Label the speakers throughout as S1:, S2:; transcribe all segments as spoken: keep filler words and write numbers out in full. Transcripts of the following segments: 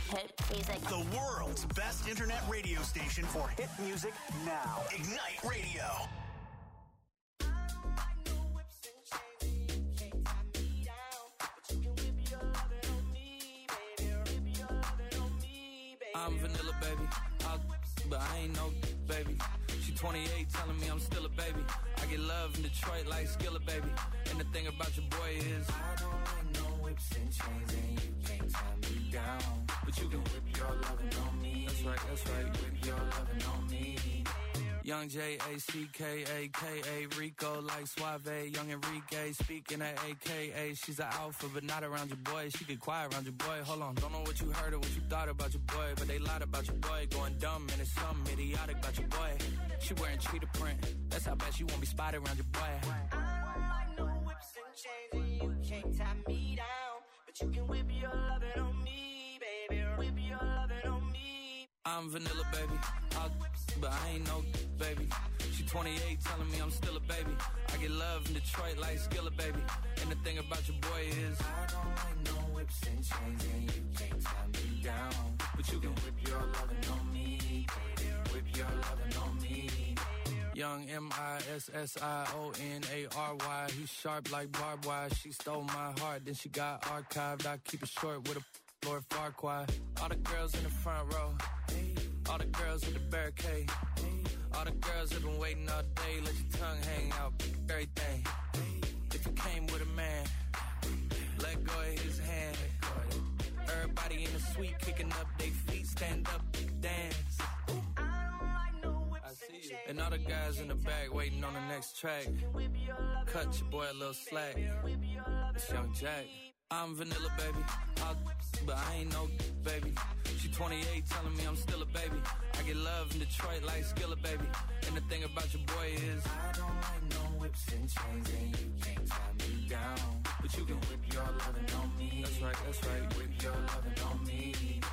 S1: Hit music.
S2: The world's best internet radio station for hit music now. Ignite Radio.
S3: I'm vanilla, baby. I'll, but I ain't no baby. She twenty-eight, telling me I'm still a baby. I get love in Detroit like Skilla, baby. And the thing about your boy is I don't like no whips and chains, and you can't tie me down. But you can whip your lovin' on me. That's right, that's right. Whip your lovin' on me. Young J A C K A K A Rico like Suave. Young Enrique speaking at A K A. She's an alpha but not around your boy. She get quiet around your boy. Hold on, don't know what you heard or what you thought about your boy, but they lied about your boy. Going dumb and it's something idiotic about your boy. She wearing cheetah print. That's how bad she won't be spotted around your boy.
S4: I don't like no whips and chains, and you can't tie me down. But you can whip your lovin' on me, baby. Whip your lovin' on me.
S3: I'm vanilla, baby. I'll, but I ain't no baby. She twenty-eight, telling me I'm still a baby. I get love in Detroit like Skilla, baby. And the thing about your boy is I don't like no whips and chains, and you can't tie me down. But you can whip your lovin' on me, baby. Whip your lovin' on me. Young M I S S I O N A R Y. He's sharp like barbed wire. She stole my heart, then she got archived. I keep it short with a Lord Farquaad. All the girls in the front row. All the girls with the barricade. All the girls have been waiting all day. Let your tongue hang out, everything. If you came with a man, let go of his hand. Everybody in the suite kicking up their feet. Stand up, dance. I see you. And all the guys in the back waiting on the next track. Cut your boy a little slack. It's Young Jack. I'm vanilla, baby. I'll, but I ain't no baby. She twenty-eight, telling me I'm still a baby. I get love in Detroit like Skilla, baby. And the thing about your boy is I don't like no whips and chains, and you can't tie me down. But you can whip your lovin' on me. That's right, that's right. Whip your lovin' on me.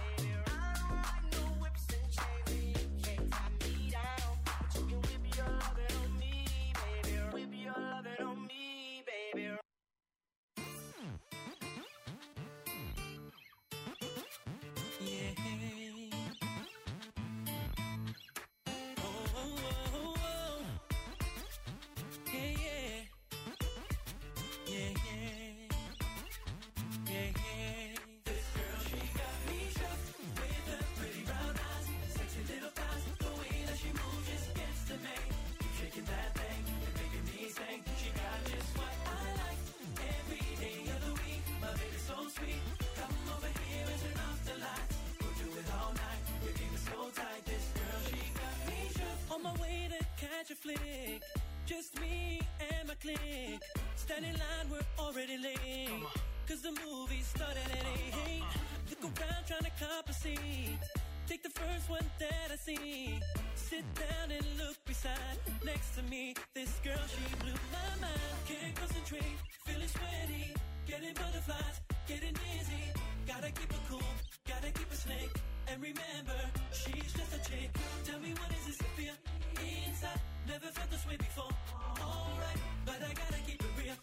S5: Flick. Just me and my clique. Standing in line, we're already late. Cause the movie started at eight. Look around trying to cop a seat. Take the first one that I see. Sit down and look beside. Next to me, this girl, she blew my mind. Can't concentrate, feeling sweaty. Getting butterflies, getting dizzy. Gotta keep it cool, gotta keep it slick. And remember, she's just a chick. Tell me what is this to feel inside? Never felt this way before. Alright, but I gotta keep it real.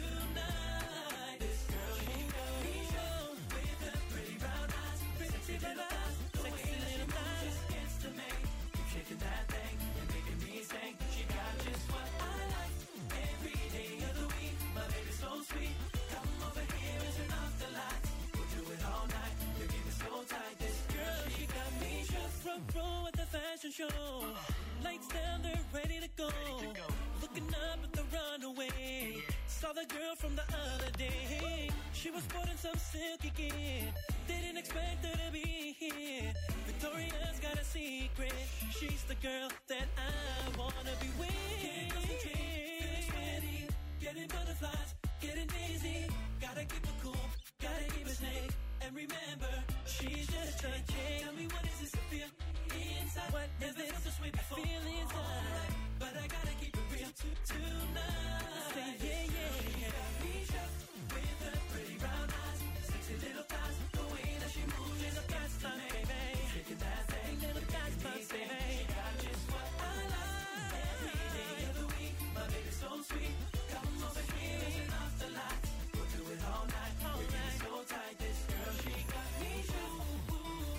S5: Tonight, this girl, she got me show. With her pretty brown eyes, sexy little eyes, sexy little eyes. Just gets to me. Keep shaking that thing and making me sing. She got just what I like. Every day of the week, my baby's so sweet. Come over here and turn off the lights. We'll do it all night. You keep it so tight. This girl, she got me show. Front row at the fashion show. Lights down, they're ready to go. Ready to go. Looking up at the runaway. Saw the girl from the other day. She was sporting some silky gear. Didn't expect her to be here. Victoria's got a secret. She's the girl that I wanna be with. Can't concentrate, feeling sweaty. Getting butterflies, getting dizzy. Gotta keep it cool, gotta keep it snake. And remember, she's just a chick. Tell me what is this to feel inside? What is this felt this way before? I feel inside, right, but I gotta keep it real tonight. Say yeah, yeah, yeah. Me shook with her pretty brown eyes, sexy little thighs. The way that she moves, she's a gas line, baby. Shaking that thing, little gas line, baby. She got just what I like. Every day of the week, my baby's so sweet. Come over here and turn off the lights. We'll do it all night. All night. So tight, this girl, she got me shook.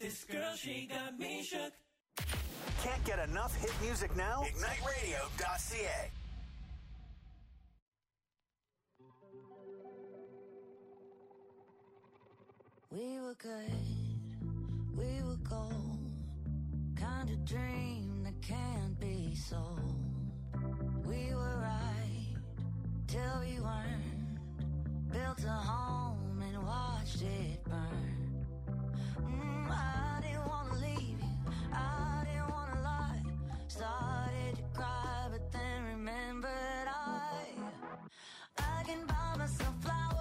S5: This girl, she got me shook.
S2: Can't get enough hit music now? Ignite Radio dot C A.
S1: We were good, we were gold, kind of dream that can't be sold. We were right till we weren't, built a home and watched it burn. Mm, I didn't want to leave you, I didn't want to lie, started to cry but then remembered I, I can buy myself flowers.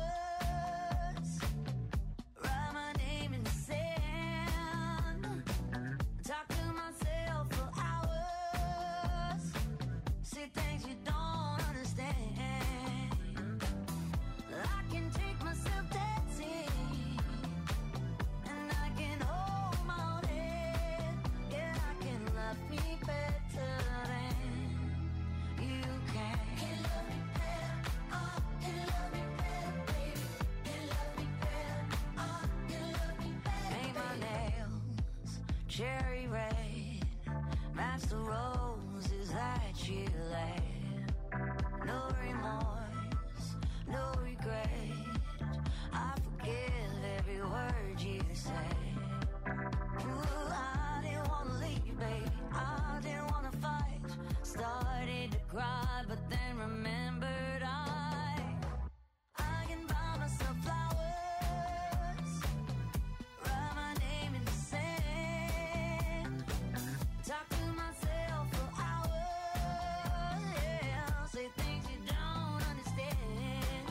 S1: Things you don't understand. I can take myself dancing, and I can hold my own head. Yeah, I can love me better than you can. Can love me better, oh, can love me better, baby. Can love me better, oh, can love me better. Paint my nails cherry red, match the roses that you left. No remorse, no regret, I forgive every word you said. Ooh, I didn't wanna leave, baby, I didn't wanna fight. Started to cry, but then remembered I I can buy myself flowers, write my name in the sand, talk to myself for hours, yeah, say things you don't understand.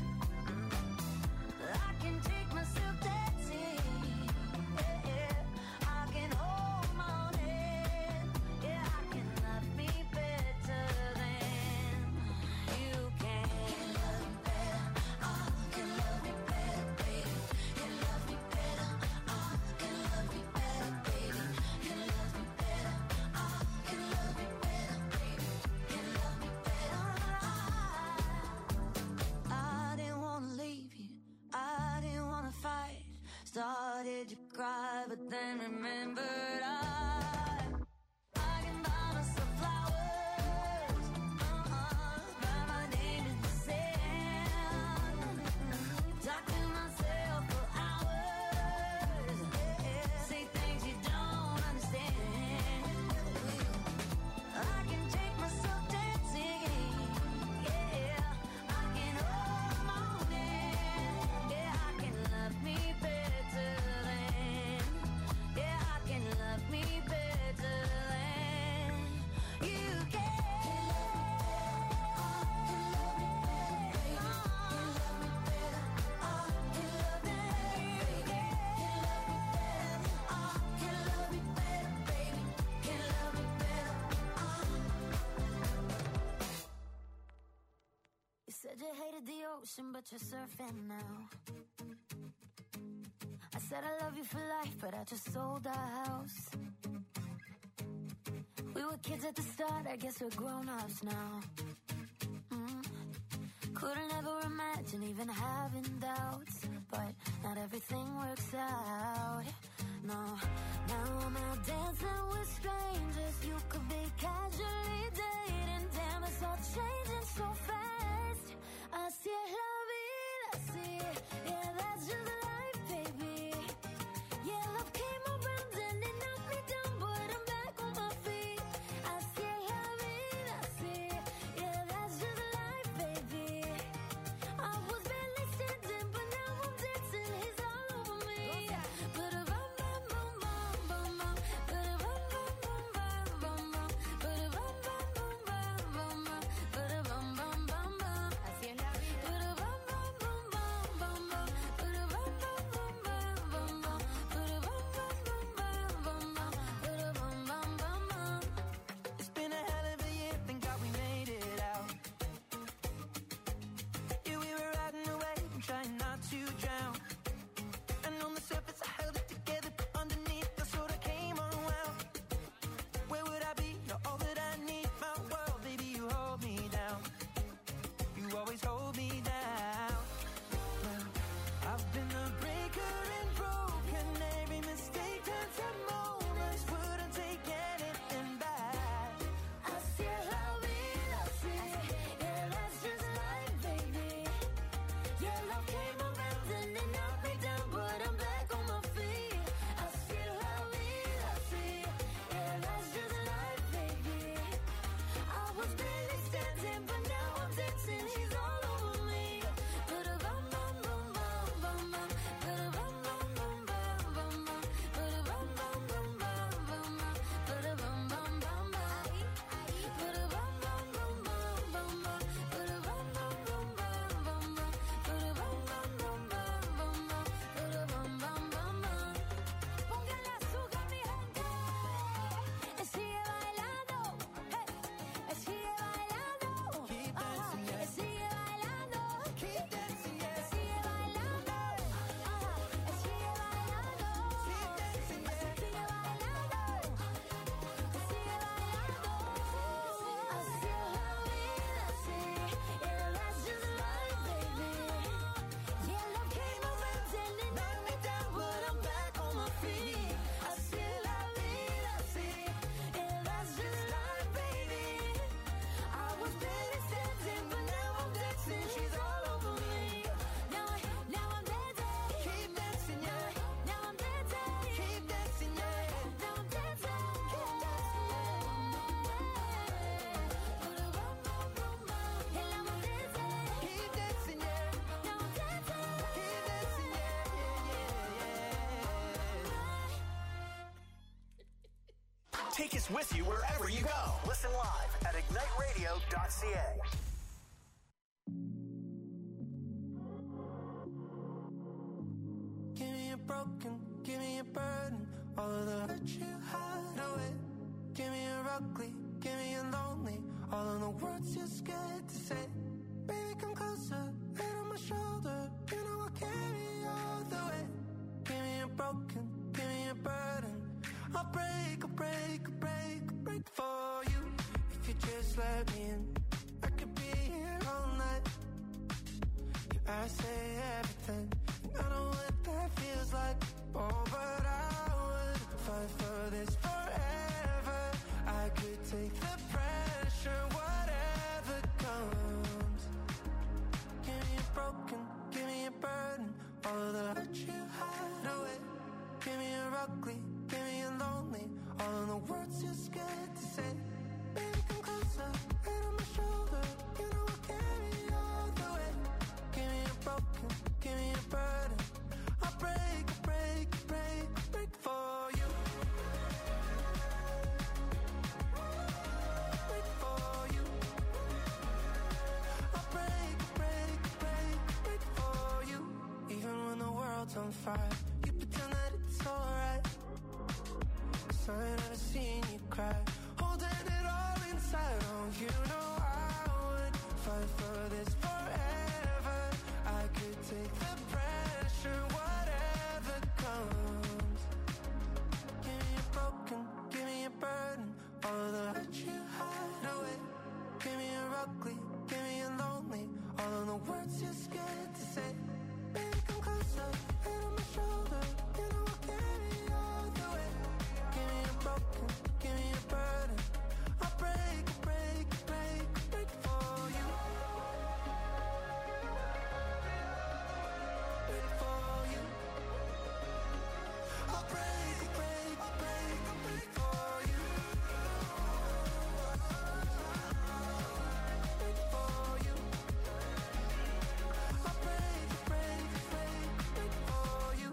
S1: I can take myself dancing, yeah, yeah. I can hold my own head, yeah, I can love me better than you can. Can love me better, oh, can love me better, baby. Can love me better, oh, can love me better, baby. Can love me better, oh, can love me better, baby. Can love me better, oh. I didn't wanna leave you, I didn't wanna fight. Started to cry, but then remembered I I can buy myself flowers, uh-uh, write my name in the sand, talk to myself for hours, yeah, say things you don't understand. I can take myself dancing, yeah, I can hold my own hand, yeah, I can love me better than, yeah, I can love me better than you can. You said you hated the ocean, but you're surfing now. I said I love you for life, but I just sold our house. We were kids at the start, I guess we're grown-ups now. Mm. Couldn't ever imagine even having doubts, but not everything works out. No, now I'm out dancing with strangers. You could be casually dating. Damn, it's all changing so fast. Así es la vida, así. Yeah, that's just life, baby. Yeah, love came around and it knocked me down, but I'm back on my feet. Así es la vida, así. Yeah, that's just life, baby. I was barely standing, but now I'm dancing. He's all over me. Ba-da-bum, bum, bum, bum, bum, bum. Ba-da-bum, bum, bum, bum, bum, bum. Ba-da-bum, bum, bum, bum, was barely standing, but now I'm dancing. She's all over me. Put a bum bum bum bum bum bum. Put a bum bum bum bum bum bum. Put a bum bum bum bum bum bum. Put a bum bum bum bum. Put a bum bum bum bum bum bum. Put a bum bum bum bum bum bum. Put a bum bum bum bum bum bum. Put a bum bum bum bum. Póngale azúcar, mi gente. Sigue bailando, hey. Sigue bailando,
S5: Keep
S1: ajá.
S5: dancing, yeah.
S1: Sigue bailando,
S5: Keep dancing, yeah.
S1: sigue bailando, ajá. Sigue bailando,
S5: Keep dancing, yeah.
S1: sigue bailando, sigue bailando. Así es la vida, sí. Yeah, that's just life, baby. Yeah, love came around and it knocked me down, but I'm back on my feet. Así es la vida, sí. Yeah, that's just life, baby. I was barely standing, but now I'm dancing. She's all over me. Now, I, now I'm dancing.
S5: Keep dancing, yeah.
S1: Now I'm dancing.
S5: Keep dancing, yeah.
S1: Now I'm dancing. Keep dancing. And now I'm dancing.
S5: Keep dancing, yeah.
S1: Now I'm dancing.
S5: Keep dancing, yeah.
S2: Take us with you wherever you go. Listen live at ignite radio dot c a.
S5: Give me a broken, give me a burden, all of the hurt you hide away. Give me a ugly, give me a lonely, all of the words you're scared to say. Baby, come closer, head on my shoulder, you know I'll carry you all the way. Give me a broken, give me a burden, I'll break, I'll break, I'll break, I'll break for you. If you just let me in, I could be here all night. I say everything, and I know what that feels like. Oh, but I would fight for this forever. I could take the pressure, whatever comes. Give me a broken, give me a burden, all of the hurt you hide away. Give me a ugly, give me a lonely, all of the words you're scared to say. Baby, come closer, head on my shoulder, you know I'll carry you all the way. Give me a broken, give me a burden, I'll break, break, break, break for you. Break for you. I'll break, break, break, break for you. Even when the world's on fire, you pretend that it's alright. 'Cause I ain't never seen you cry, holding it all inside. Oh, you know I would fight for this forever. I could take the pressure, whatever comes. Give me a broken, give me a burden, all of the hurt you hide away. Give me a ugly, give me a lonely, all of the words you're scared to say. Baby, come closer, head on my shoulder, you know I'll carry you all the way. Give me a broken, give me a burden, I'll break, break, break, break for you. Break for you. I'll break, break, break, break for you. Break for you. I'll break, break, break, break for you.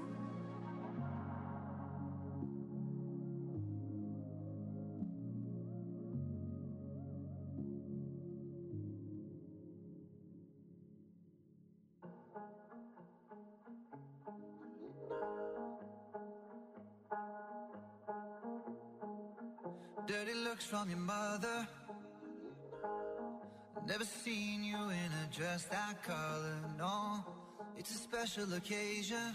S6: Dirty looks from your mother. Never seen you in a dress that color, no. It's a special occasion.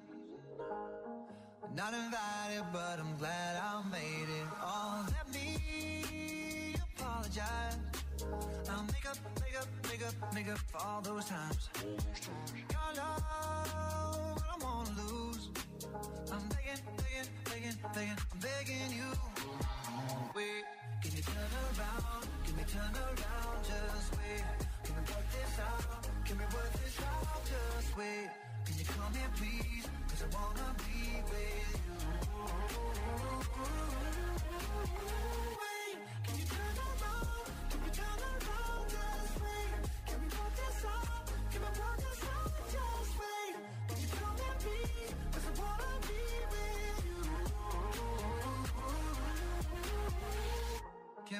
S6: Not invited, but I'm glad I made it. Oh, let me apologize. I'll make up, make up, make up, make up for all those times. Your love, I don't wanna lose. I'm begging, begging, begging, begging, I'm begging you. Wait, can you turn around? Can we turn around? Just wait. Can we work this out? Can we work this out? Just wait. Can you come here, please? 'Cause I wanna be with you. Wait, can you turn around? Can we turn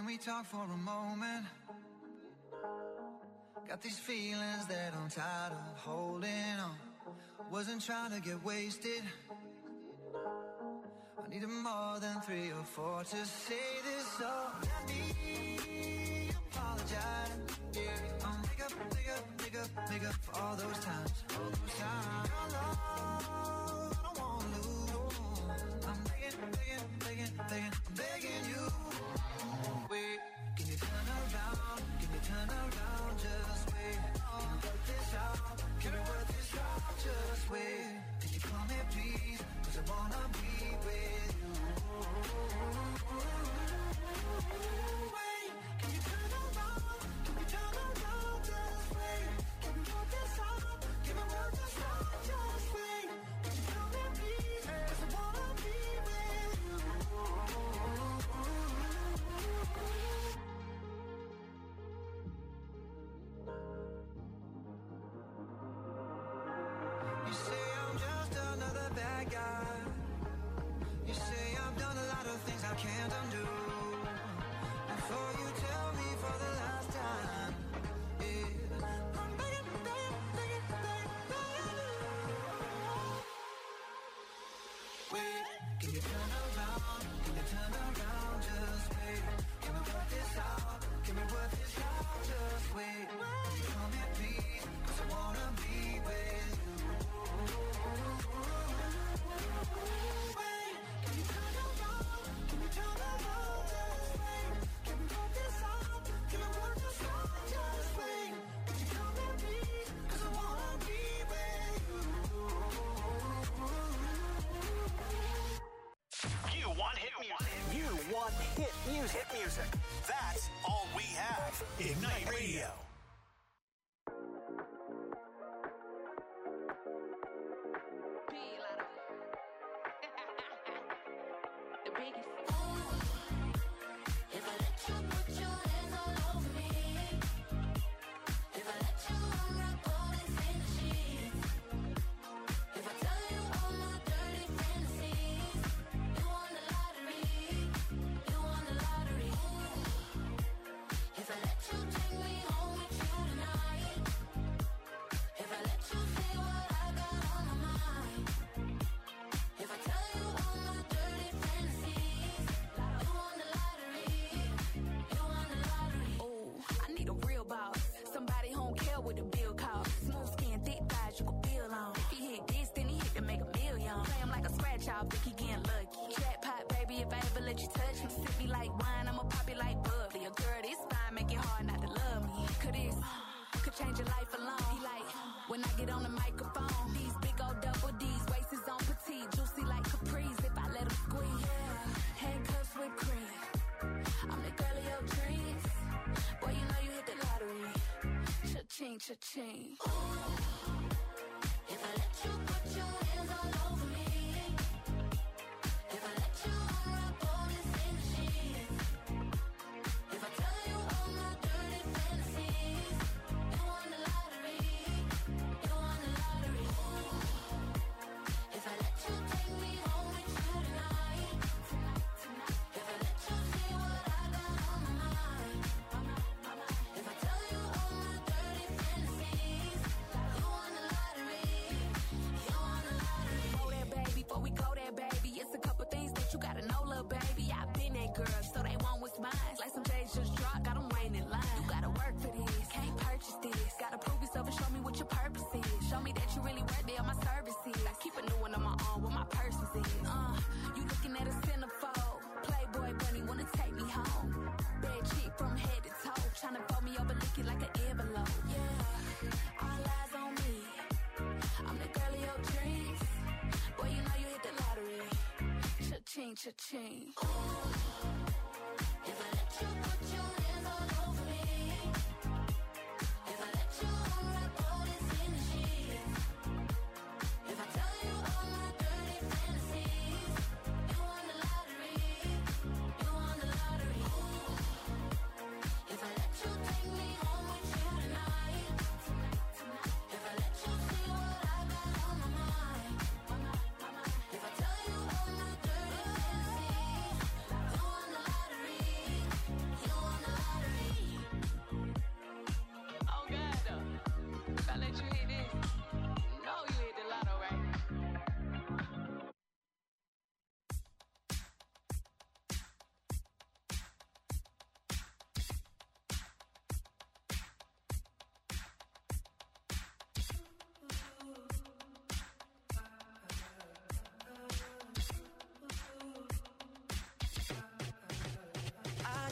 S6: we talk for a moment? Got these feelings that I'm tired of holding on. Wasn't trying to get wasted. I needed more than three or four to say this, so let me apologize. Yeah, I'll make up, make up, make up, make up for all those times. All those times. Your love, I don't wanna lose. I'm begging, begging, begging, begging, I'm begging you. Wait, can you turn around? Can you turn around? Just wait. Can we work this out? Can we work this out? Just wait. Can you call me please? Cause I wanna be with you. Wait, can you turn around? Can we turn around? Just wait. Can we work this out? Can we work this out? Just wait. Can you call me please? Cause I wanna be with you. You say I'm just another bad guy. You say I've done a lot of things I can't undo. Before you tell me for the last time, yeah, I'm begging, begging, begging, begging, begging you. Wait, can you turn around? Can you turn around? Just wait. Can we work this out? Can we work this out? Just wait. Can you call me please? Cause I wanna be with you. Wait, can you turn around? Can you turn around? Just wait. Can we work this out? Can we work this out? Just wait. Can you call me please? Cause I wanna be with you.
S2: You want hit music. You want hit music. Hit music. That's all we have. Ignite Radio.
S1: The biggest. If I let you put your hands all over me, if I let you unwrap all this in the sheets, if I tell you all my dirty fantasies, you won the lottery, you won the lottery. If I let you take me home with you tonight, if I let you say what I got on my mind, if I tell you all my dirty fantasies, you won the lottery, you won the lottery.
S7: Ooh, I need a real boss. Somebody home care with a bill cost. Smooth skin, thick thighs, you can feel on. If he hit this, then he hit to make a million. Play him like a scratch off, think he getting lucky. Jackpot, baby, if I ever let you touch me. Sip me like wine, I'ma pop it like bubbly. A girl this fine, make it hard not to love me. Could this, could change your life alone. He like, when I get on the microphone, these big old double D's, waist is on petite, juicy like capris. If I let him squeeze, yeah, handcuffs with cream. I'm the girl of your dreams. Boy, you know you hit the lottery. Cha-ching, cha-ching.
S1: If I let you put your hands all over me, if I let you unwrap all this in the sheets, if I tell you all my dirty fantasies, you won the lottery, you won the lottery. If I let you take me home with you tonight, if I let you see what I got on my mind, if I tell you all my dirty fantasies, you won the lottery, you won the lottery.
S7: Go there, baby, before we go there, baby. It's a couple things that you gotta know, little baby. I've been that girl, so they want what's mine. Like some J's just dropped, got them waiting in line. You gotta work for this, can't purchase this. Gotta prove yourself and show me what your purpose is. Show me that you really worth it on my services. I keep a new one on my arm, what my purpose is. Uh, you looking at a centerfold. Playboy bunny wanna take me home. Bad chick from head to toe, tryna fold me over, lick it like an envelope. Yeah, all eyes on me. I'm the girl of your dreams. Boy, you know you hit the lottery. Cha-ching, cha-ching.
S1: If I let you put your hands all over me, if I let you unwrap all this in the sheets, if I tell you all my dirty fantasies, you won the lottery, you won the lottery. If I let you take me home with you tonight, if I let you see what I got on my mind, if I tell you all my dirty fantasies, you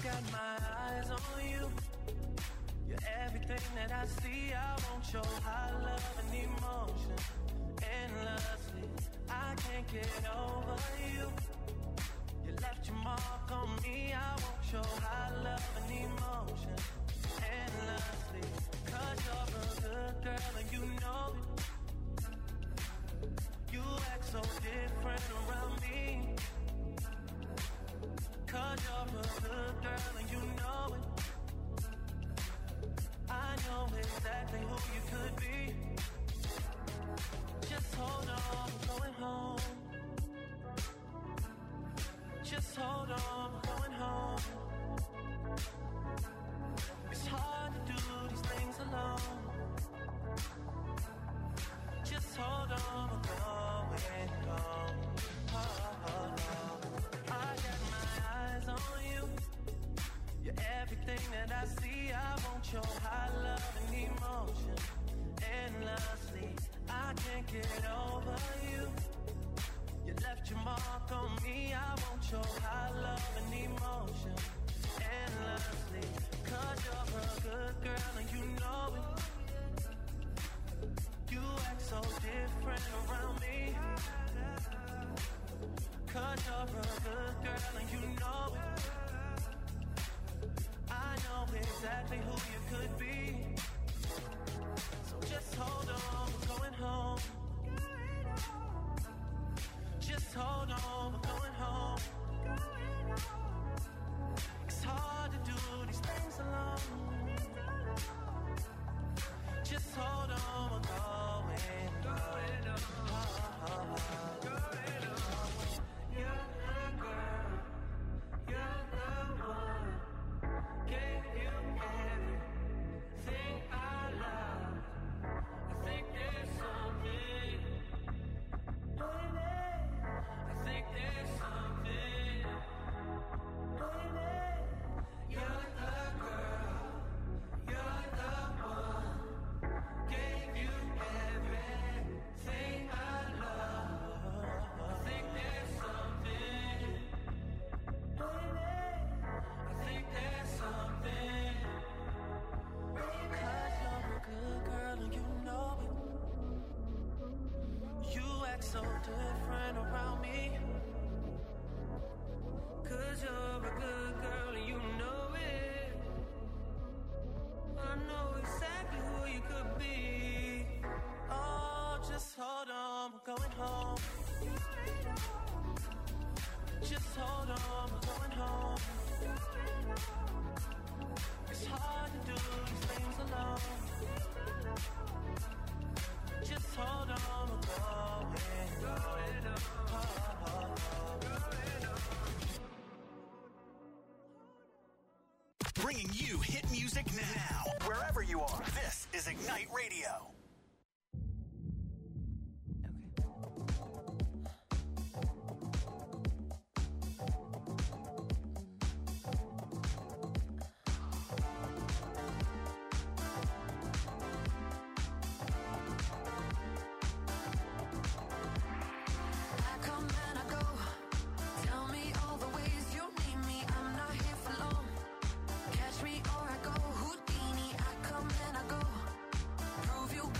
S5: got my eyes on you. You're everything that I see. I want your high love and emotion endlessly. I can't get over you. You left your mark on me. I want your high love and emotion endlessly. Cause you're a good girl and you know it. You act so different around me. Cause you're a good girl and you know it. I know exactly who you could be. Just hold on, we're going home. Just hold on, we're going home. It's hard to do these things alone. Just hold on, we're going home. Oh, oh, oh. I got my eyes on you. You're everything that I see. I want your high love and emotion endlessly. I can't get over you. You left your mark on me. I want your high love and emotion endlessly. Cause you're a good girl and you know it. You act so different around me. Cause you're a good girl and you know it. I know exactly who you could be. So just hold on, we're going home. Just hold on, we're going home. It's hard to do these things alone. Just hold on, we're going home. Oh, oh, oh. You're the girl, you're the one. Gave you everything I love. I think there's something, baby. I think there's something, baby. You're the girl, you're the one. Gave you everything I love. I think there's something, baby. I think there's something. Cause you're a good girl and you know it. You act so different around me. Cause you're a good girl and you know it. I know exactly who you could be. Oh, just hold on, we're going home. Just hold on, we're going home. It's hard to do these things alone. Just hold on, we're going home. Oh, oh, oh.
S2: Bringing you hit music now. Wherever you are, this is Ignite Radio.
S1: I come and I go. Tell me all the ways you need me. I'm not here for long. Catch me or I go Houdini. I come and I go. Prove you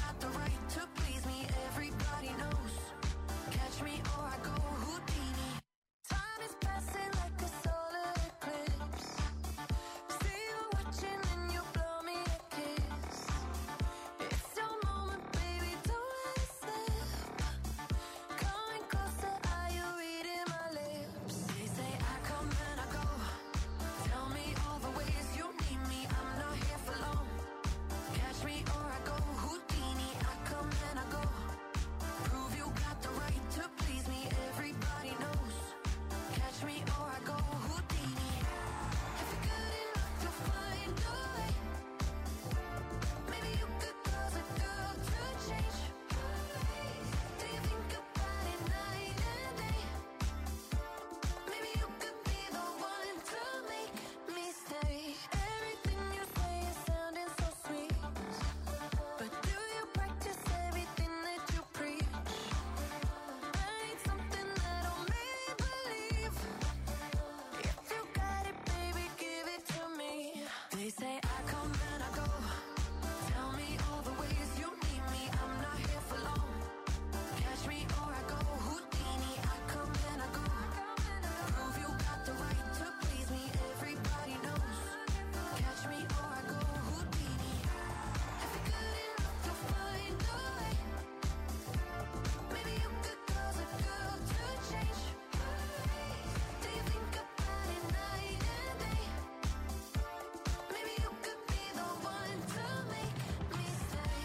S1: I come and I go. Tell me all the ways you need me. I'm not here for long. Catch me or I go Houdini. I come and I go. Prove you got the right to please me. Everybody knows. Catch me or I go Houdini. If you're good enough to find a way, maybe you could cause a girl to change. Do you think about it night and day? Maybe you could be the one to make me stay.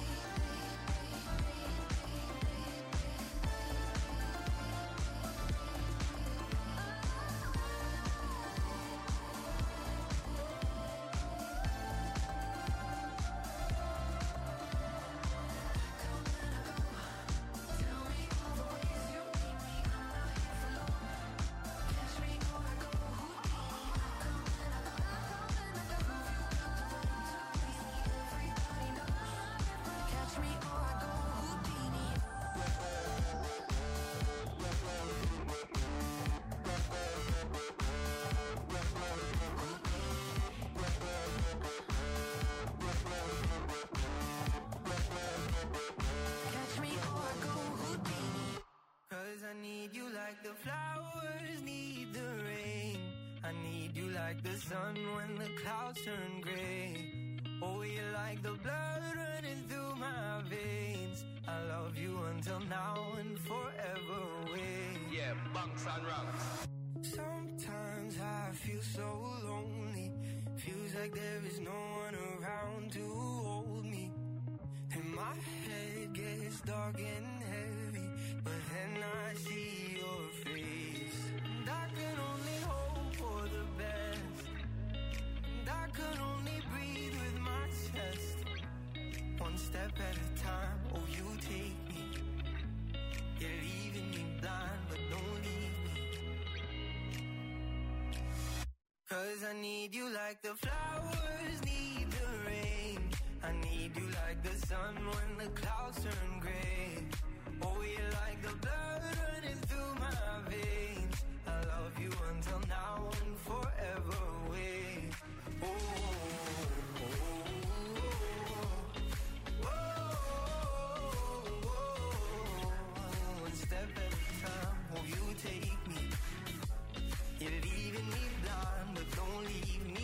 S1: Tell me all the ways you need me. I'm not here for long. Catch me or I go Houdini. I come and I go. Prove you got the right to please me. Everybody knows. Catch me or I go Houdini. Catch me or I go Houdini.
S4: Cause I need you like the flowers need the rain. I need you like the sun when the clouds turn gray. Oh, you're like the blood running through my veins. I love you until now and forever away.
S3: Yeah, bunks and rungs.
S4: Sometimes I feel so lonely. Feels like there is no one around to hold me. And my head gets dark and heavy, but then I see your face. And I can only hope for the best. And I can only breathe with my chest. One step at a time, oh you take me. You're leaving me blind, but don't leave me. Cause I need you like the flowers need the rain. I need you like the sun when the clouds turn gray. Oh, you're like the blood running through my veins. I love you until now and forever away. Oh, oh, oh, oh, oh, oh. One step at a time, oh, you take me. You're leaving me blind, but don't leave me.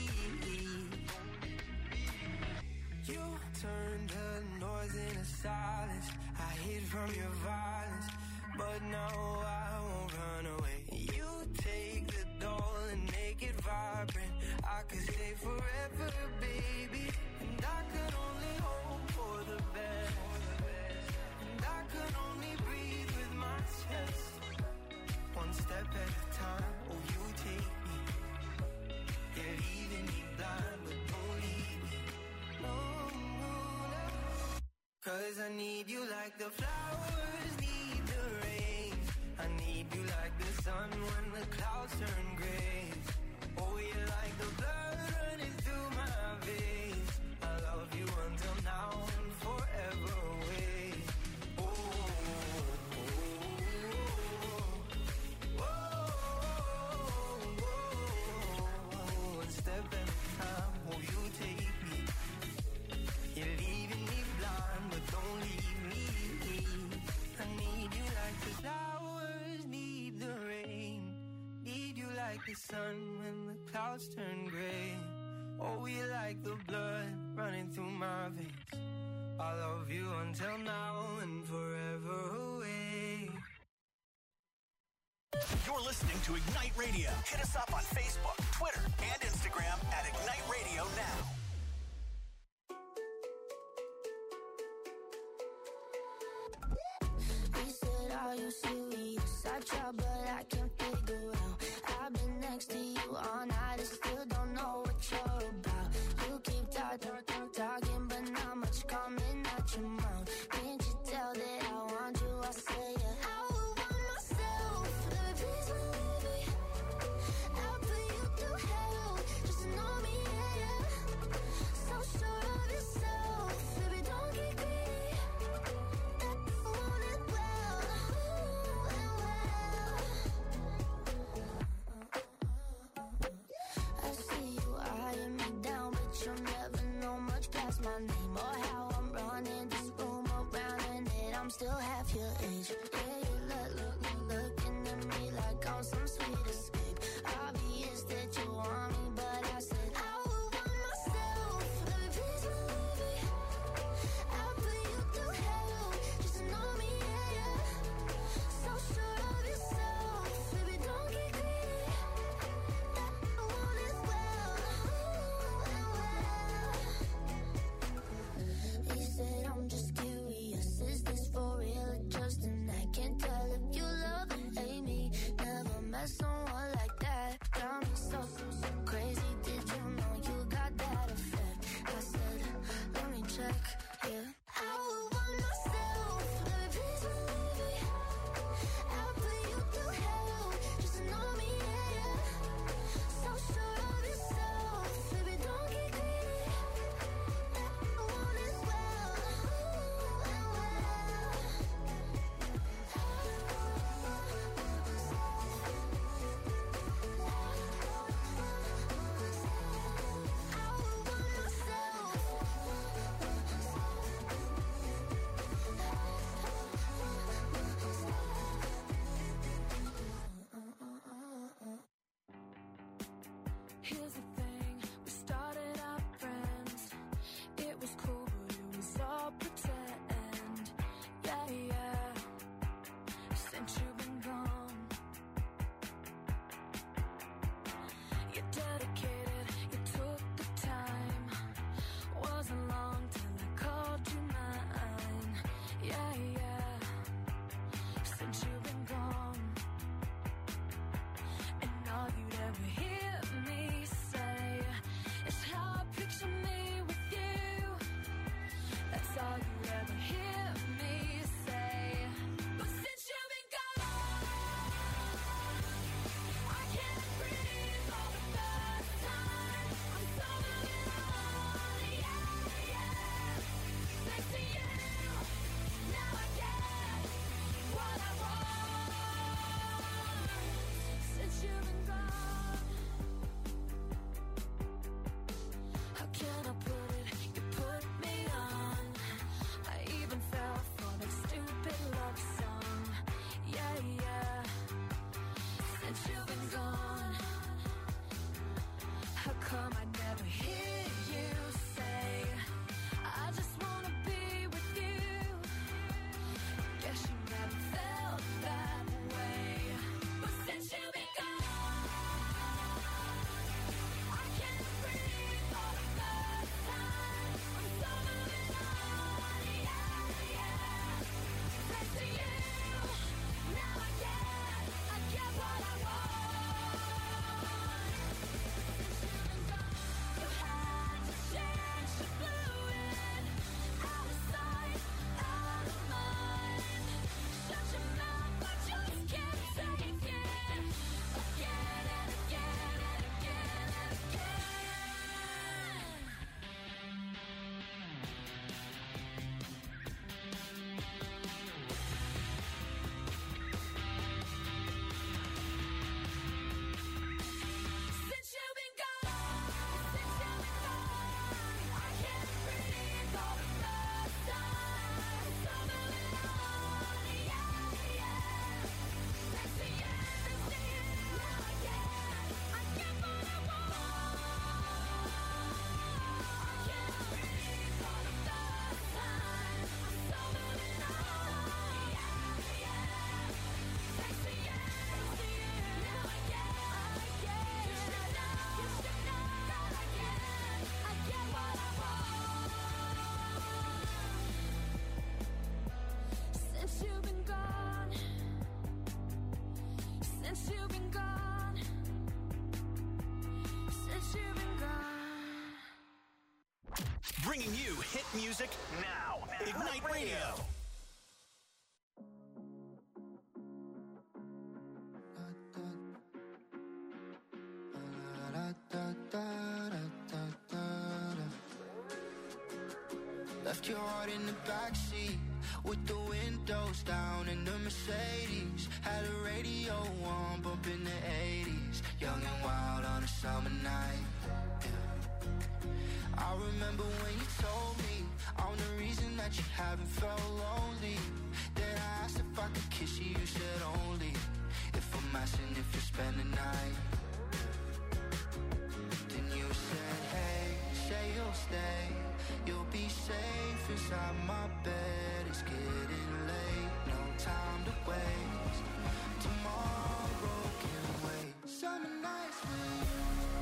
S4: You turned the noise into silence. I hid from your violence, but now I won't run away. You take the doll and make it vibrant. I could stay forever, baby. And I could only hope for the best. And I could only breathe with my chest. One step at a time, oh you take me. You're leaving me blind, but don't leave me. No, no, no. Cause I need you like the flowers need the rain. I need you like the sun when the clouds turn gray. Oh, you're like the blood running through my veins. I love you until now and forever away. Oh, oh, oh, oh, oh. One step at a time, oh, you take me. You're leaving me blind, but don't leave me. I need you like the flowers need the rain. Need you like the sun when the clouds turn gray. Oh, you like the blood running through my veins. I love you until now and forever away.
S2: You're listening to Ignite Radio. Hit us up on Facebook, Twitter, and Instagram at Ignite Radio Now.
S1: He said, are you serious? I try, but I can't figure out. I've been next to you all night and still don't know what you're about. You keep talk, talk, talk, talking, but not much coming out your mouth. Can't you tell that I want you? I say yeah. I would want myself. Baby, please believe me. I'll put you through hell. Just know me, yeah, yeah. So sure of yourself. Baby, don't get greedy. That want it well, well, well. I see you eyeing me down, but you'll never my name or how I'm running this room around, and that I'm still half your age. Yeah, you look, look, look, looking at me like I'm some sweet escape. Obvious that you want me, but I said I would want myself. Baby, please believe me. I'll put you through hell just to know me, yeah, yeah. So sure of yourself, baby, don't get greedy. That I want as well. He said I'm just curious, is this for real or just an I can't tell if you love or hate me. Never met someone like that. Got me so, so, so crazy. Did you know you got that effect? I said, let me check, yeah. I would want myself, baby, please believe me. I'll put you through hell just to know me, yeah, yeah. So sure of yourself, baby, don't get greedy. That I want as well.
S7: Here's the thing, we started out friends. It was cool, but it was all pretend. Yeah, yeah, since you've been gone. You're dedicated, you took the time. Wasn't long till I called you mine. Yeah, yeah, since you've been gone. And all you'd ever hear me say is how I picture me with you. That's all you'd ever hear me say. But since you've been gone, I can't breathe for the first time. I'm so moving on, yeah, yeah. Thanks to you, now I get what I want. Since you've been gone, how can I put it? You put me on. I even fell for that stupid love song. Yeah, yeah. Since you've been gone, how come I never hear you say, I just wanna be with you? Guess you never felt that way. But since you've been gone, I can't breathe for the first time. I'm so moving on, yeah, yeah. Thanks to you, now I get, I get what I want. Since you've been gone, you had to change, you blew it. Out of sight, out of mind. Shut your mouth, I just can't take it. Again and again and again and again. Since you've been gone, since you've been gone, I can't breathe for the first time. So moving on, yeah, yeah. Thanks to you, thanks to you, now I get, I get what I want. I can't breathe for the first time. I'm so moving on, yeah, yeah. Thanks to you, thanks to you, now I get, I get. You should know, you should know that I get, I get what I want. Since you've been gone, since you've been gone, since you've been gone.
S2: Bringing you hit music now. Ignite Radio.
S4: Left your heart in the backseat with the windows down in the Mercedes. Had a radio on, bumping the eighties. Young and wild on a summer night. Yeah. I I remember when you told me I'm the reason that you haven't felt lonely. Then I asked if I could kiss you, you said only if I'm asking if you spend the night. Then you said, hey, say you'll stay. You'll be safe inside my bed. It's getting late, no time to waste. Tomorrow can wait. Summer nights with you.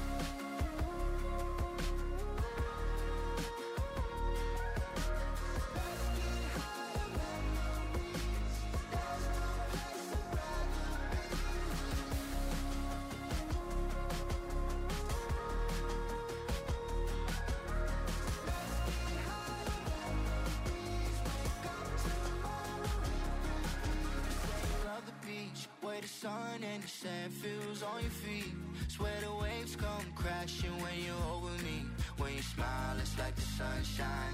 S4: The sun and the sand feels on your feet. Swear the waves come crashing when you're over me. When you smile, it's like the sunshine.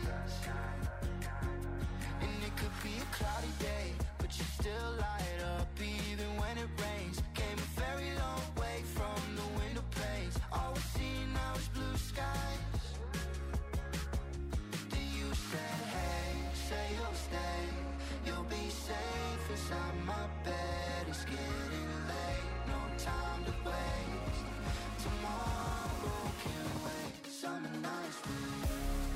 S4: And it could be a cloudy day, but you still light up even when it rains. Came a very long way from the window panes. All we see now is blue skies. Then you said, hey, say you'll stay. You'll be safe inside my bed. It's getting late, no time to waste. Tomorrow can wait. Summer nights with you.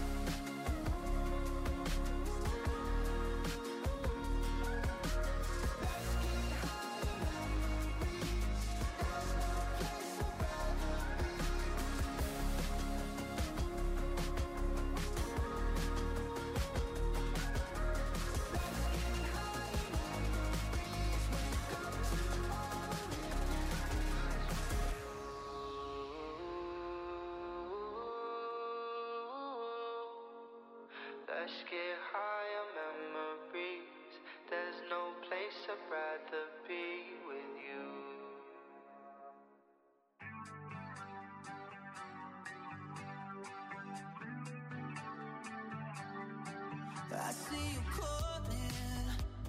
S4: Let's get high on memories. There's no place I'd rather be with you. I see you calling.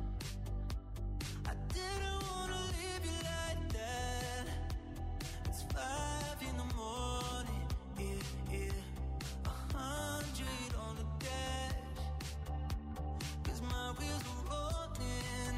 S4: I didn't wanna leave you like that. It's five in the morning, yeah, yeah. A hundred on the my wheels are rolling,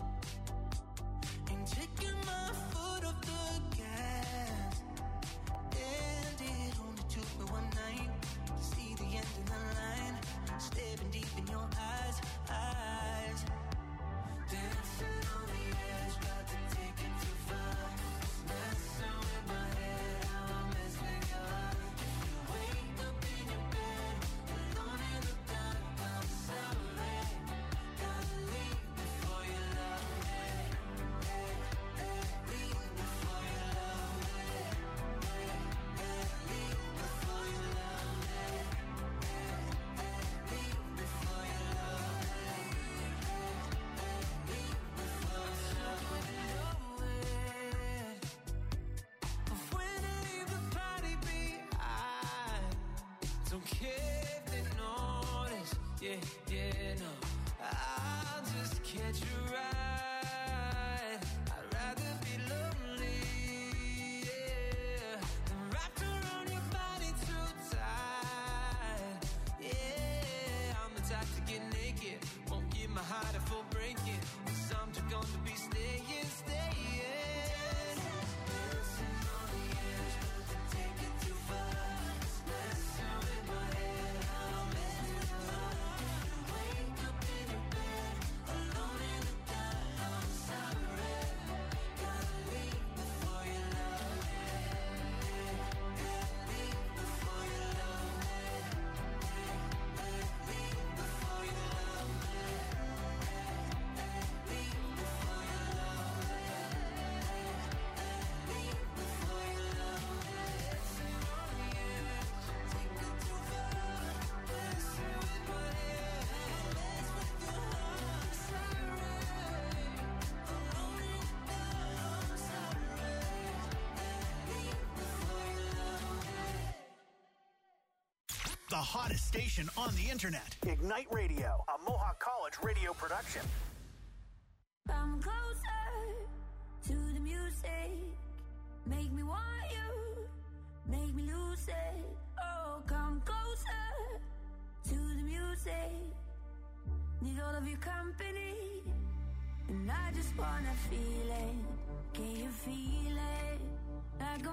S4: ain't taking my foot off the gas. And it only took me one night to see the end of the line, staring deep in your eyes, eyes. Dancing on the edge, about to take it too far. Messing with my head, how I mess with your heart. If you wake up in your bed, alone in the dark, I'm sorry. Don't care if they notice, yeah, yeah, no. I'll just catch a ride. I'd rather be lonely, yeah, than wrapped around your body too tight. Yeah, I'm the type to get naked, won't give my heart a full breaking. Cause I'm too gone to be staying, staying. Dancing on the edge, but to take it too far. Messing with my head, I'm messing with your heart. If you wake up in your bed, alone in the dark, I'm sorry. Gotta leave before you love me. Leave before you love me. Leave before you love me. Leave before you love me. Leave before you love me. Dancing on the edge, take it too far. Messing with my head, mess with your heart. Sorry, alone in the dark. I'm sorry. Leave before you love me.
S2: The hottest station on the internet. Ignite Radio, a Mohawk College radio production.
S1: Come closer to the music. Make me want you. Make me lose it. Oh, come closer to the music. Need all of your company, and I just wanna feel it. Can you feel it? Like a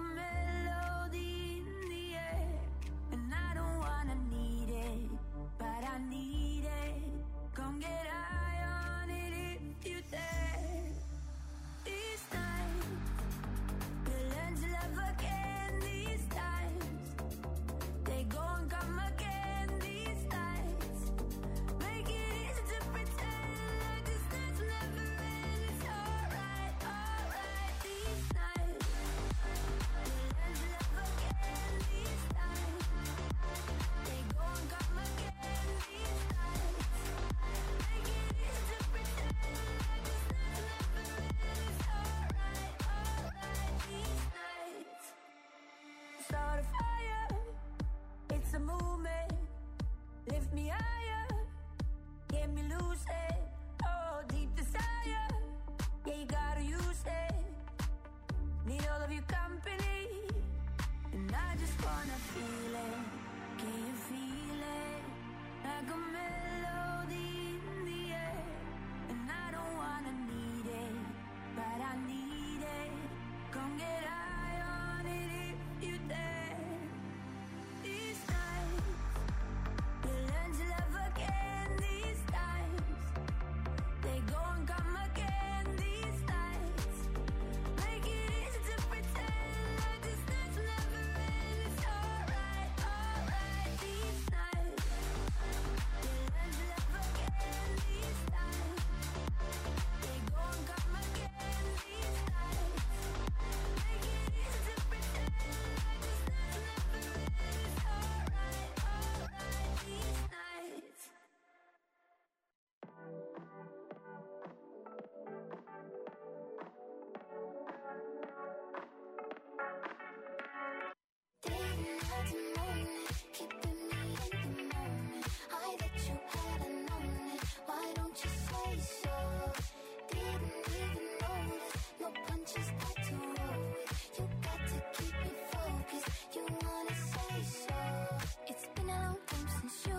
S1: melody in the air. And I don't wanna need it, but I need it. Come get high on it if you dare. These nights, we'll learn to love again. These times, they go and come again. These nights, make it easy to pretend like this night's never end. It's alright, alright. These nights, we'll learn to love again. These times, they go and come again. These nights, make it easy to pretend like this night's never end. It's alright, alright. These nights, start a fire. It's a movement. Lift me higher. Get me lucid. Oh, deep desire. Yeah, you gotta use it. Need all of your company. And I just wanna feel it. Can you feel it? Like a melody in the air. And I don't wanna need it, but I need it. Come get high on it if you dare. These nights, we'll learn to love again. These times, they go and come again. These nights, make it easy to pretend like this night's never end. It's alright, alright. These nights, we'll learn to love again. These times, they go and come again. These nights, make it easy to pretend like this night's never end. It's alright, alright. These nights.
S8: Didn't have to moan it, keeping me in the moment. I bet you hadn't known it. Why don't you say so? Didn't even notice. No punches got to roll with. You got to keep it focused. You wanna say so? It's been a long time since you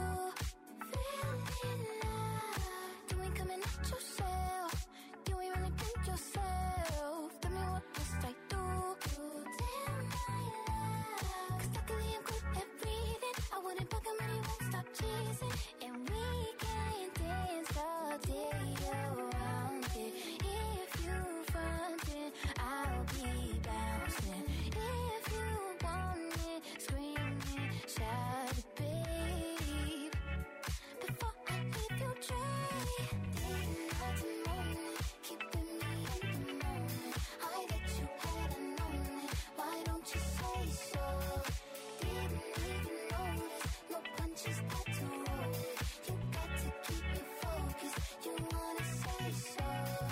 S8: fell in love. You ain't coming at yourself. You ain't really been yourself. Tell me what must I do? Tell my love. Cause luckily I'm good at breathing. I wouldn't bug him and he won't stop teasing. And we can dance all day around it. If you frontin', I'll be bouncing. If you want it, screaming, shout it, babe. Before I leave you dry, didn't have to moan it, keeping me in the moment. I bet you hadn't known it. Why don't you say so? Didn't even notice. No punches got to roll with. You got to keep it focused. You wanna say so?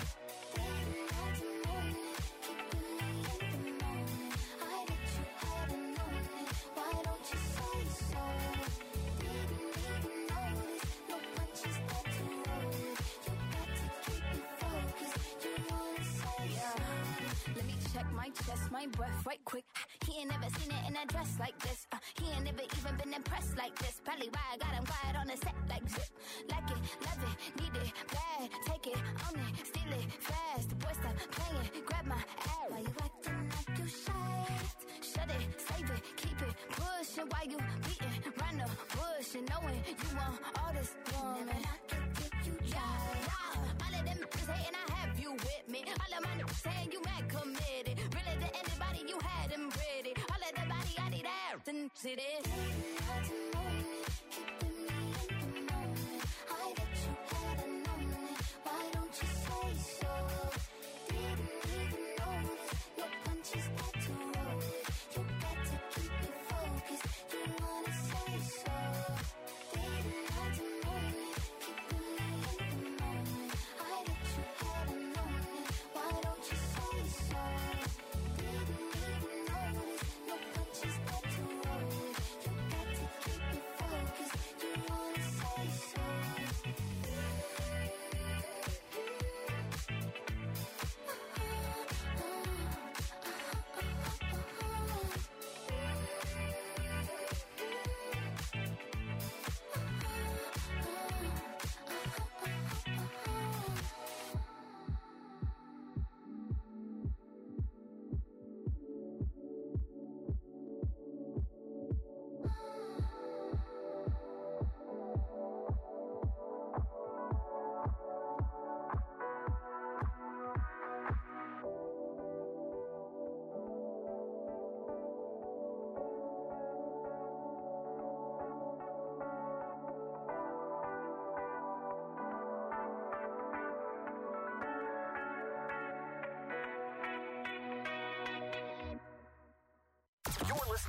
S8: Didn't have to moan it, keeping me in the moment. I bet you hadn't known it. Why don't you say so? Didn't even notice. No punches got to roll with. You got to keep it focused. You wanna say so?
S7: Let me check my chest, my breath right quick. He ain't never seen it in a dress like this. Uh, he ain't never even been impressed like this. Probably why I got him quiet on the set like zip. Like it, love it, need it, bad. Take it, own it, steal it, fast. The boy stop playing, grab my ass.
S8: Why you acting like you shy?
S7: Shut it, save it, keep it pushing while you beating round the bush and knowing you want all this woman.
S8: Never knock it till you
S7: Yeah,
S8: try.
S7: yeah. All of them niggas hating, I have you with me. All of my niggas saying you mad committed. Really to anybody you had them ready. All of the body I need out and see this.
S8: Didn't have to moan it, keeping me in the moment. I bet you hadn't known it. Why don't you say so? Didn't even notice. No punches got to roll with. You got to keep it focused. You wanna say so? Didn't have to moan it, keeping me in the moment. I bet you hadn't known it. Why don't you say so? Didn't even notice. No punches got to roll with. You got to keep it focused. You wanna say so?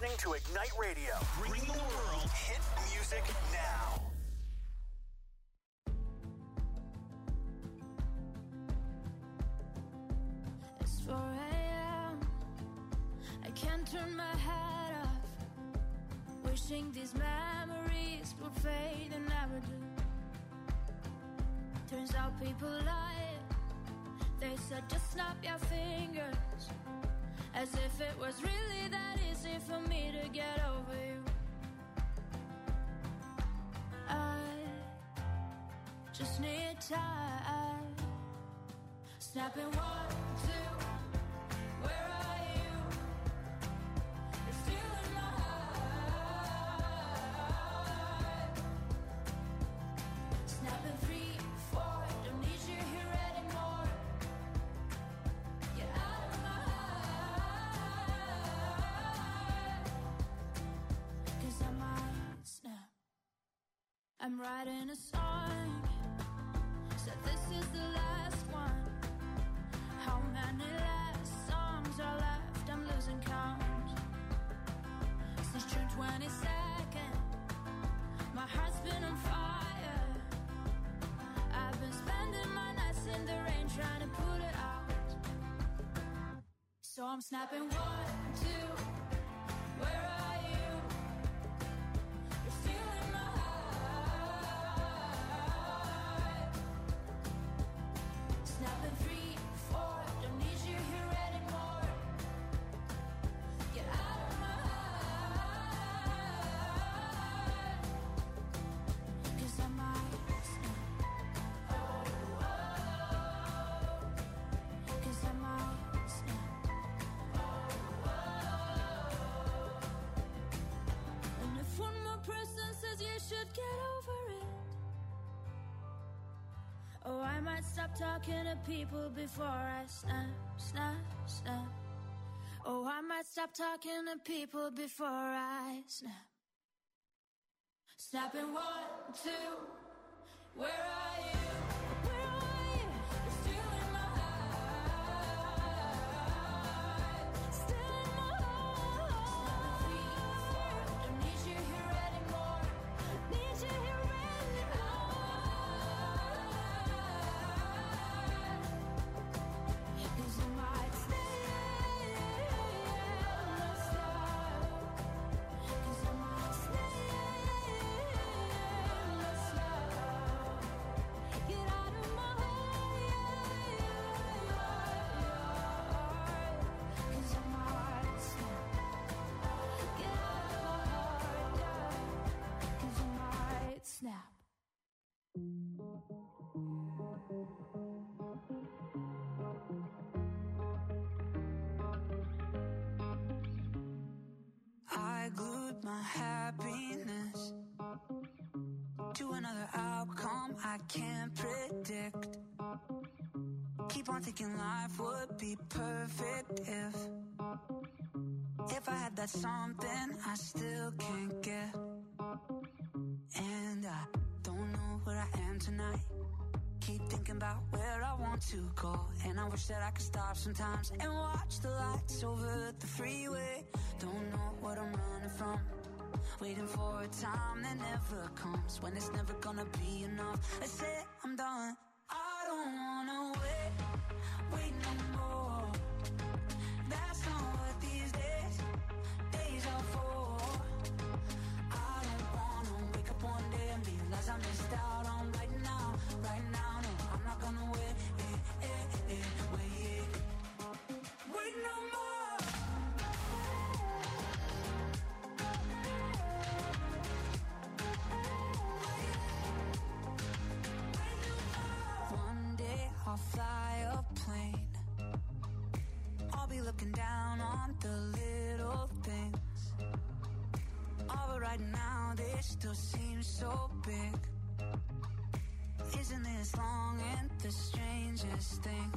S2: listening to Ignite Radio, bringing the world hit music now.
S1: It's four a.m. I can't turn my head off. Wishing these memories would fade and never do. Turns out people lie. They said just snap your fingers. As if it was really that easy for me to get over you. I just need time. Snapping one, two, where are you? You're still in my heart. Snapping three, four, don't need you here anymore. Get out of my heart. Cause I might snap. I'm writing a song. Said this is the last one. How many last songs are left? I'm losing count. Since June twenty-second, my heart's been on fire. I've been spending my nights in the rain trying to put it out. So I'm snapping one, two, where are you? You're still in my heart. Snapping three, four, don't need you here anymore. Get out of my heart. Cause I might snap. Oh, oh. Cause I might snap. Oh, oh. And if one more person says you should get over it, oh, I might stop talking to people before I snap, snap, snap. Oh, I might stop talking to people before I snap. Snapping one, two, where are you? Where are you? You're still in my heart. Still in my heart. Three, four, don't need you here anymore. Need you here anymore. Cause you might stay, let's stop. Cause I might stay, let's stop. Get out of my heart. Cause I might snap. Get out of my heart, yeah. Cause I might snap.
S4: I glued my happiness to another outcome I can't predict. Keep on thinking life would be perfect if If I had that something I still can't get. And I don't know where I am tonight. Keep thinking about where I want to go. And I wish that I could stop sometimes and watch the lights over the freeway. Don't know what I'm running from. Waiting for a time that never comes. When it's never gonna be enough. I say I'm done. I don't wanna wait, wait no more. That's not what these days, days are for. I don't wanna wake up one day and realize I missed out on right now, right now. No, I'm not gonna wait, eh, eh, eh, wait, wait no more. One day I'll fly a plane. I'll be looking down on the little things. Oh, but right now they still seem so big. Isn't this long and the strangest thing?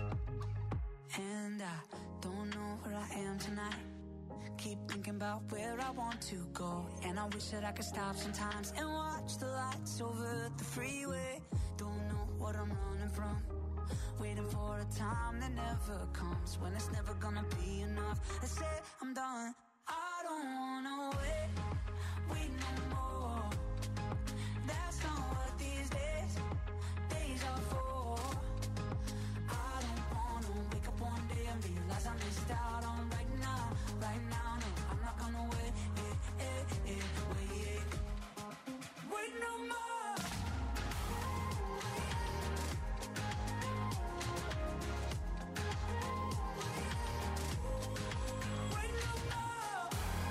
S4: And I don't know where I am tonight. Keep thinking about where I want to go. And I wish that I could stop sometimes and watch the lights over the freeway. Don't know what I'm running from. Waiting for a time that never comes. When it's never gonna be enough. I say I'm done. I
S1: don't wanna wait, wait no more. That's not what these days, days are for. I don't wanna wake up one day and realize I missed out on right now, right now. No, I'm not gonna wait, eh, eh, eh, wait, wait no more. Wait no more.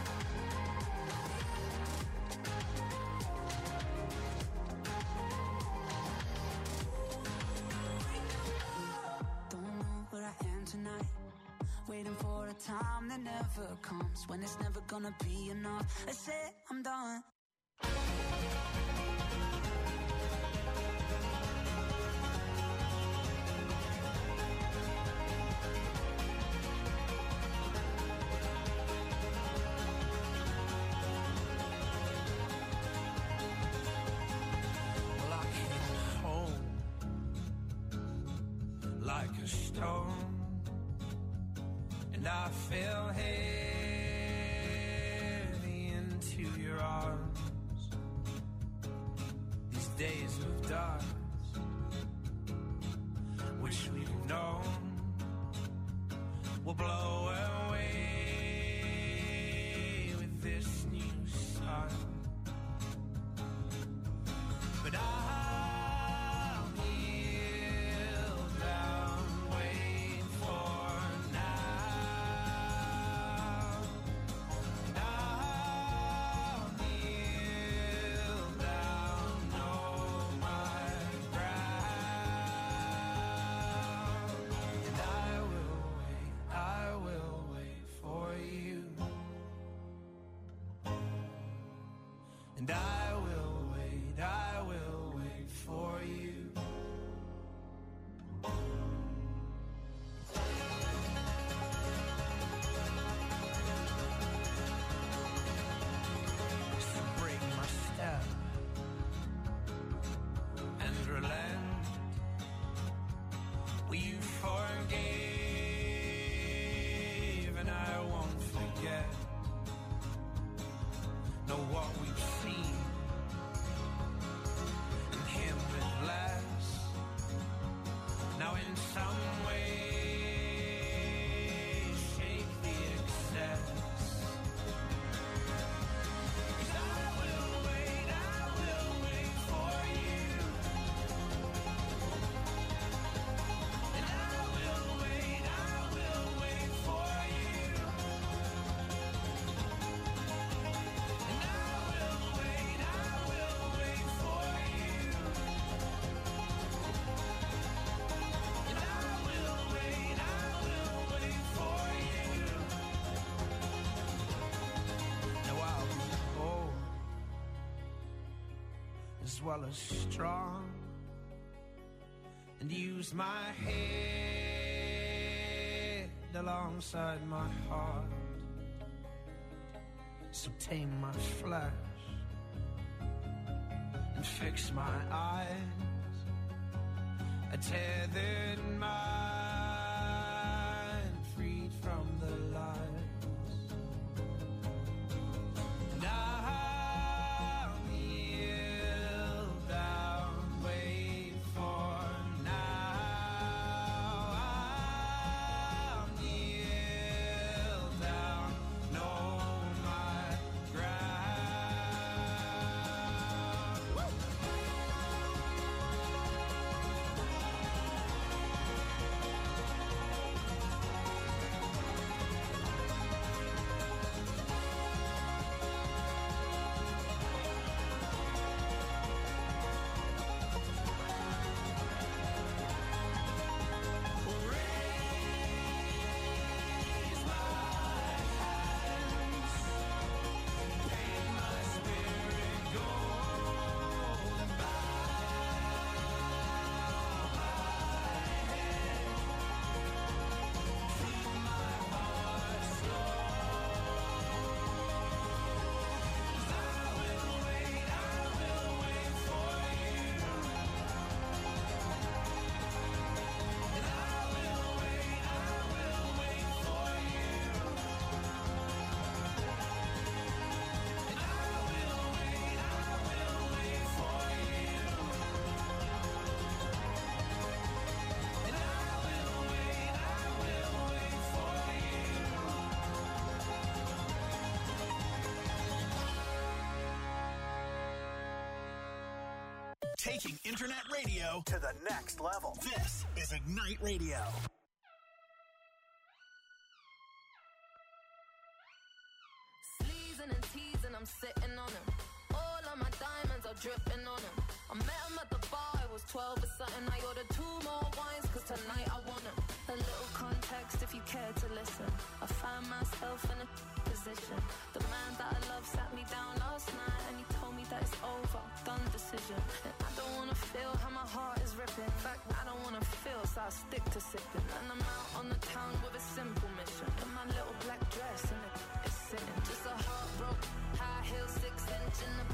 S1: Don't know where I am tonight. Waiting for a time that never comes, when it's never gonna be enough. I said I'm done.
S4: Well, I came home like a stone, and I fell heavy into your arms. These days of dark, which we've known, will blow away with this new sun. But I'll kneel down, wait for now. And I'll kneel down, know my ground. And I will wait, I will wait for you. And I will wait, I will wait for you. So break my step and relent. Well, you forgave, and I won't forget. Know what we've seen, and him with less. Now in some way, shake the excess. 'Cause I will wait, I will wait for you. And I will wait, I will wait for you. And I will wait, I will wait for you. And I will wait, I will wait for you. Now I'll be bold as well as strong, and use my head alongside my heart. So tame my flesh and fix my eyes, a tethered mind freed from the lies. And I'll kneel down, wait for now. I'll kneel down, know my ground.
S2: Taking internet radio to the next level. This is Ignite Radio.
S9: Sleazing and teasing, I'm sitting on them. All of my diamonds are dripping on them. I met him at the bar, I was twelve or something. I ordered two more wines, cause tonight I want them. A little context if you care to listen. I found myself in a position. The man that I love sat me down last night and he told me that it's over, done decision. And I don't wanna feel how my heart is ripping. In fact, I don't wanna feel, so I stick to sipping. And I'm out on the town with a simple mission. In my little black dress and it's sitting. Just a heartbroken, high heel, six inch in the